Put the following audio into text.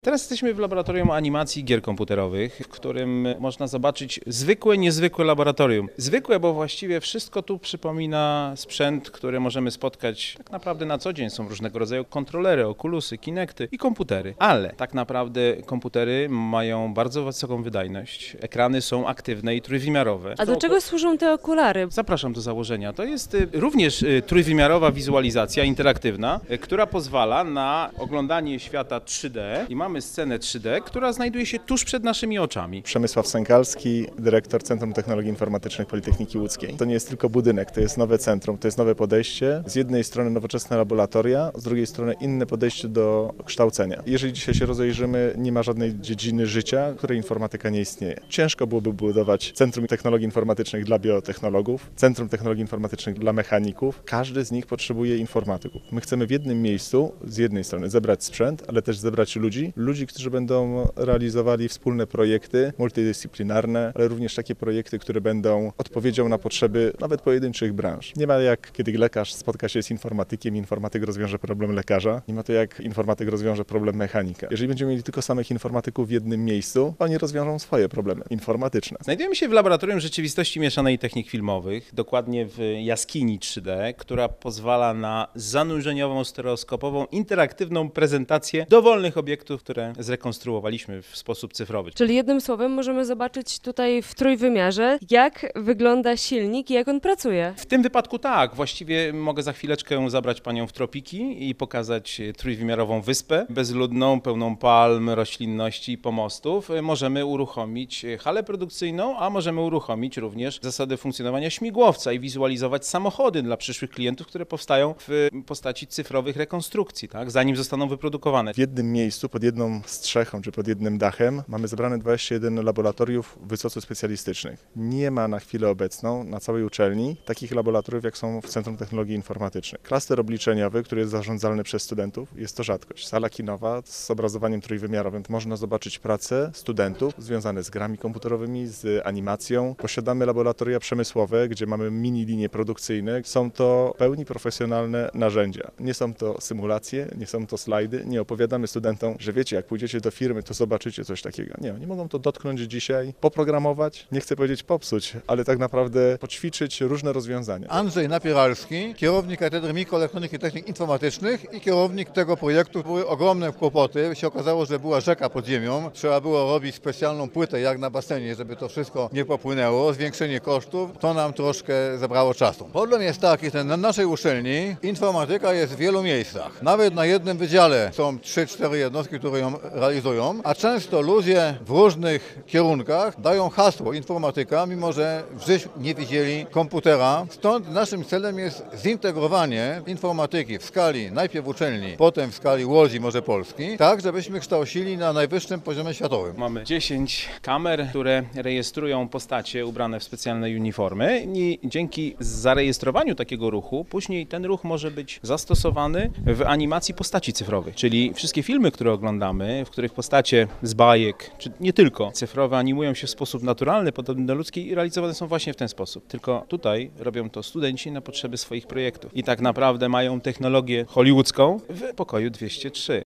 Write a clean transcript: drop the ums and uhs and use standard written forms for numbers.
Teraz jesteśmy w laboratorium animacji gier komputerowych, w którym można zobaczyć zwykłe, niezwykłe laboratorium. Zwykłe, bo właściwie wszystko tu przypomina sprzęt, który możemy spotkać tak naprawdę na co dzień. Są różnego rodzaju kontrolery, okulusy, kinekty i komputery. Ale tak naprawdę komputery mają bardzo wysoką wydajność. Ekrany są aktywne i trójwymiarowe. A do czego służą te okulary? Zapraszam do założenia. To jest również trójwymiarowa wizualizacja interaktywna, która pozwala na oglądanie świata 3D i mamy scenę 3D, która znajduje się tuż przed naszymi oczami. Przemysław Sękalski, dyrektor Centrum Technologii Informatycznych Politechniki Łódzkiej. To nie jest tylko budynek, to jest nowe centrum, to jest nowe podejście. Z jednej strony nowoczesne laboratoria, z drugiej strony inne podejście do kształcenia. Jeżeli dzisiaj się rozejrzymy, nie ma żadnej dziedziny życia, w której informatyka nie istnieje. Ciężko byłoby budować Centrum Technologii Informatycznych dla biotechnologów, Centrum Technologii Informatycznych dla mechaników. Każdy z nich potrzebuje informatyków. My chcemy w jednym miejscu, z jednej strony zebrać sprzęt, ale też zebrać ludzi, którzy będą realizowali wspólne projekty multidyscyplinarne, ale również takie projekty, które będą odpowiedzią na potrzeby nawet pojedynczych branż. Nie ma jak, kiedy lekarz spotka się z informatykiem, informatyk rozwiąże problem lekarza. Nie ma to jak informatyk rozwiąże problem mechanika. Jeżeli będziemy mieli tylko samych informatyków w jednym miejscu, oni rozwiążą swoje problemy informatyczne. Znajdujemy się w Laboratorium Rzeczywistości Mieszanej i Technik Filmowych, dokładnie w jaskini 3D, która pozwala na zanurzeniową, stereoskopową, interaktywną prezentację dowolnych obiektów, które zrekonstruowaliśmy w sposób cyfrowy. Czyli jednym słowem możemy zobaczyć tutaj w trójwymiarze, jak wygląda silnik i jak on pracuje. W tym wypadku tak, właściwie mogę za chwileczkę zabrać Panią w tropiki i pokazać trójwymiarową wyspę bezludną, pełną palm, roślinności i pomostów. Możemy uruchomić halę produkcyjną, a możemy uruchomić również zasady funkcjonowania śmigłowca i wizualizować samochody dla przyszłych klientów, które powstają w postaci cyfrowych rekonstrukcji, tak, zanim zostaną wyprodukowane. W jednym miejscu, pod jedną strzechą czy pod jednym dachem mamy zebrane 21 laboratoriów wysoce specjalistycznych. Nie ma na chwilę obecną na całej uczelni takich laboratoriów, jak są w Centrum Technologii Informatycznych. Klaster obliczeniowy, który jest zarządzany przez studentów, jest to rzadkość. Sala kinowa z obrazowaniem trójwymiarowym. Można zobaczyć pracę studentów związane z grami komputerowymi, z animacją. Posiadamy laboratoria przemysłowe, gdzie mamy mini linie produkcyjne. Są to pełni profesjonalne narzędzia. Nie są to symulacje, nie są to slajdy. Nie opowiadamy studentom, że wiecie, jak pójdziecie do firmy, to zobaczycie coś takiego. Nie, oni mogą to dotknąć dzisiaj, poprogramować, nie chcę powiedzieć popsuć, ale tak naprawdę poćwiczyć różne rozwiązania. Andrzej Napieralski, kierownik Katedry Mikroelektroniki i Technik Informatycznych i kierownik tego projektu. Były ogromne kłopoty. Się okazało, że była rzeka pod ziemią. Trzeba było robić specjalną płytę jak na basenie, żeby to wszystko nie popłynęło. Zwiększenie kosztów, to nam troszkę zabrało czasu. Problem jest taki, że na naszej uczelni informatyka jest w wielu miejscach. Nawet na jednym wydziale są 3-4 jednostki, które ją realizują, a często ludzie w różnych kierunkach dają hasło informatyka, mimo że w życiu nie widzieli komputera. Stąd naszym celem jest zintegrowanie informatyki w skali najpierw uczelni, potem w skali Łodzi, może Polski, tak żebyśmy kształcili na najwyższym poziomie światowym. Mamy 10 kamer, które rejestrują postacie ubrane w specjalne uniformy i dzięki zarejestrowaniu takiego ruchu, później ten ruch może być zastosowany w animacji postaci cyfrowych, czyli wszystkie filmy, które oglądamy, w których postacie z bajek, czy nie tylko, cyfrowe animują się w sposób naturalny, podobny do ludzkiej i realizowane są właśnie w ten sposób. Tylko tutaj robią to studenci na potrzeby swoich projektów i tak naprawdę mają technologię hollywoodzką w pokoju 203.